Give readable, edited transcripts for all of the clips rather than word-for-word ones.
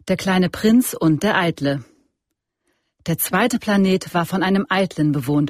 Der kleine Prinz und der Eitle. Der zweite Planet war von einem Eitlen bewohnt.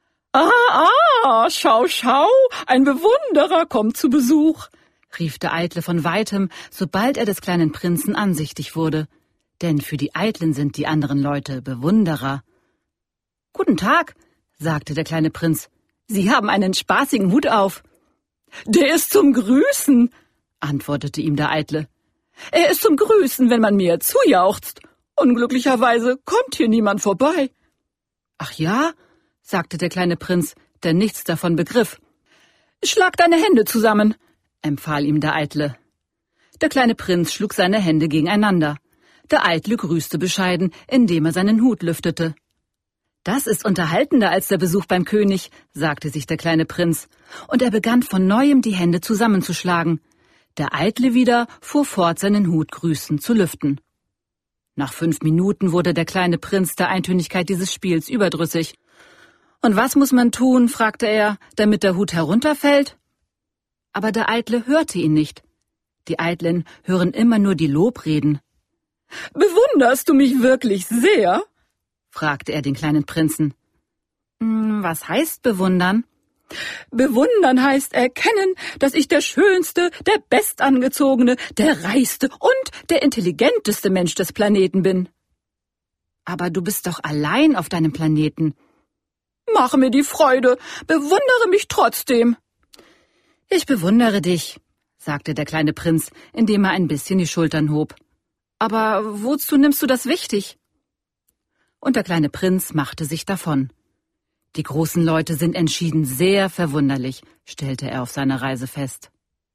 Schau, ein Bewunderer kommt zu Besuch, rief der Eitle von weitem, sobald er des kleinen Prinzen ansichtig wurde. Denn für die Eitlen sind die anderen Leute Bewunderer. »Guten Tag«, sagte der kleine Prinz. »Sie haben einen spaßigen Hut auf.« »Der ist zum Grüßen«, antwortete ihm der Eitle. »Er ist zum Grüßen, wenn man mir zujauchzt. Unglücklicherweise kommt hier niemand vorbei.« »Ach ja?«, sagte der kleine Prinz, der nichts davon begriff. »Schlag deine Hände zusammen«, empfahl ihm der Eitle. Der kleine Prinz schlug seine Hände gegeneinander. Der Eitle grüßte bescheiden, indem er seinen Hut lüftete. »Das ist unterhaltender als der Besuch beim König«, sagte sich der kleine Prinz, und er begann von neuem die Hände zusammenzuschlagen. Der Eitle wieder fuhr fort, seinen Hut grüßend zu lüften. Nach 5 Minuten wurde der kleine Prinz der Eintönigkeit dieses Spiels überdrüssig. »Und was muss man tun?«, fragte er, »damit der Hut herunterfällt?« Aber der Eitle hörte ihn nicht. Die Eitlen hören immer nur die Lobreden. »Bewunderst du mich wirklich sehr?«, fragte er den kleinen Prinzen. »Was heißt bewundern?« »Bewundern heißt erkennen, dass ich der schönste, der bestangezogene, der reichste und der intelligenteste Mensch des Planeten bin.« »Aber du bist doch allein auf deinem Planeten.« »Mach mir die Freude, bewundere mich trotzdem.« »Ich bewundere dich«, sagte der kleine Prinz, indem er ein bisschen die Schultern hob. »Aber wozu nimmst du das wichtig?« Und der kleine Prinz machte sich davon. Die großen Leute sind entschieden sehr verwunderlich, stellte er auf seiner Reise fest.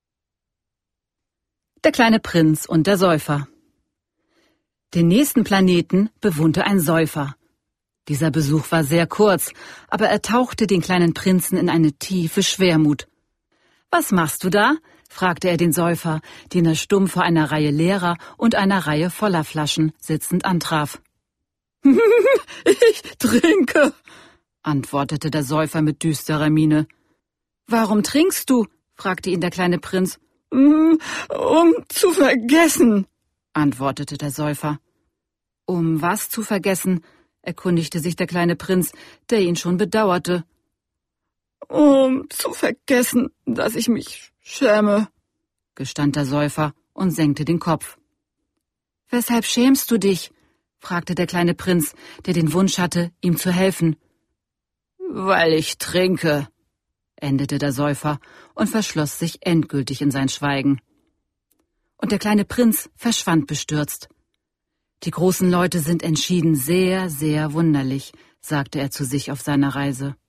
Der kleine Prinz und der Säufer. Den nächsten Planeten bewohnte ein Säufer. Dieser Besuch war sehr kurz, aber er tauchte den kleinen Prinzen in eine tiefe Schwermut. »Was machst du da?«, fragte er den Säufer, den er stumm vor einer Reihe leerer und einer Reihe voller Flaschen sitzend antraf. »Ich trinke«, antwortete der Säufer mit düsterer Miene. »Warum trinkst du?«, fragte ihn der kleine Prinz. »Um zu vergessen«, antwortete der Säufer. »Um was zu vergessen?«, erkundigte sich der kleine Prinz, der ihn schon bedauerte. »Um zu vergessen, dass ich mich schäme«, gestand der Säufer und senkte den Kopf. »Weshalb schämst du dich?«, fragte der kleine Prinz, der den Wunsch hatte, ihm zu helfen. »Weil ich trinke«, endete der Säufer und verschloss sich endgültig in sein Schweigen. Und der kleine Prinz verschwand bestürzt. »Die großen Leute sind entschieden sehr, sehr wunderlich«, sagte er zu sich auf seiner Reise.